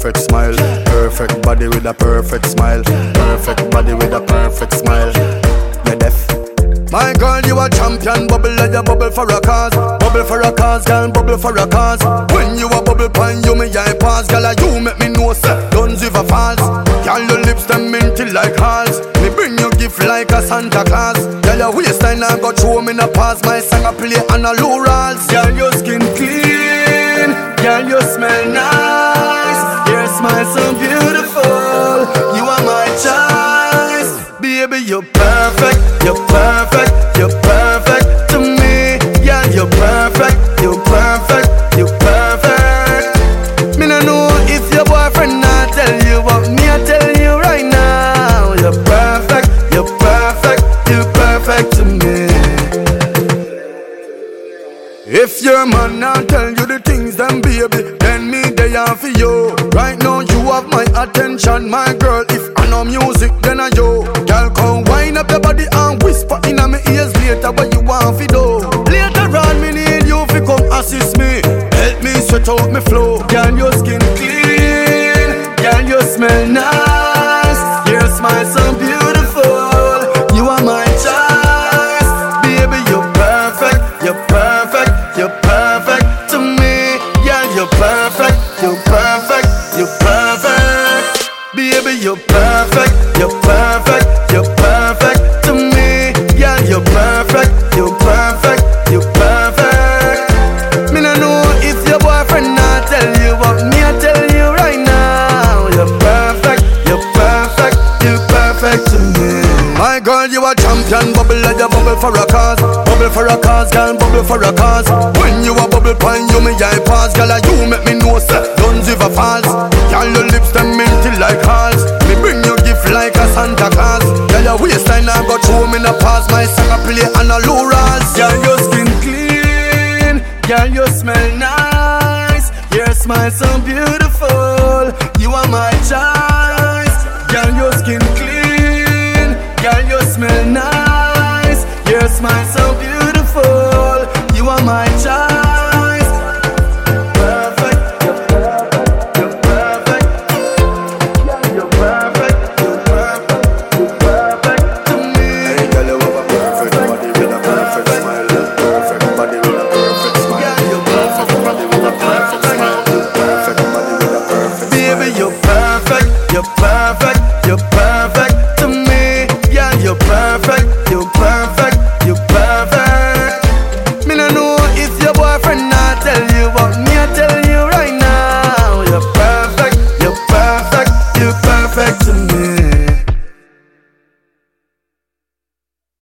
perfect smile. Perfect body with a perfect smile. Perfect body with a perfect smile. You're deaf. My girl, you a champion, bubble like you bubble for a cause. Bubble for a cause, girl, bubble for a cause. When you a bubble pan, you me eye pass. Girl, you make me know, sir, don't give a false. Girl, your lips them minty like halls. Me bring you gift like a Santa Claus. Girl, your waistline I got throw me in a pass. My song I play on a low rolls. Girl, your skin clean. Girl, you smell nice. Your smile so beautiful. You are my choice. Baby, you're perfect. You're perfect. You're perfect to me. Yeah, you're perfect. You're perfect. You're perfect. Me no know if your boyfriend not tell you, but me I tell you right now. You're perfect. You're perfect. You're perfect to me. If your man not tell you the things, then baby, then me they are for you. Right now you have my attention, my girl. If I know music, then I yo. Girl, come wind up your body and whisper in my ears later what you want to do. Later on, me need you to come assist me. Help me sweat out me flow. Girl, your skin clean. Girl, you smell nice. Your smile so beautiful. You are my choice. Baby, you're perfect. You're perfect. You're perfect to me. Yeah, you're perfect. You're perfect. You're perfect. Baby, you're perfect. You're perfect. You're perfect to me. Yeah, you're perfect. You're perfect. You're perfect. Me no know if your boyfriend not tell you, but me I tell you right now. You're perfect. You're perfect. You're perfect to me. My girl, you a champion, bubble like you bubble for a cause. Bubble for a cause, girl, bubble for a cause. When you a bubble pan, you me eye pass. Girl, you make me know, sir, don't give a false. Girl, your lips them minty like halls. Me bring you gift like a Santa Claus. Girl, your waistline I got throw me in a pass. My song I play on a low rolls. Girl, your skin clean. Girl, you smell nice. Your smile so beautiful. You are my child.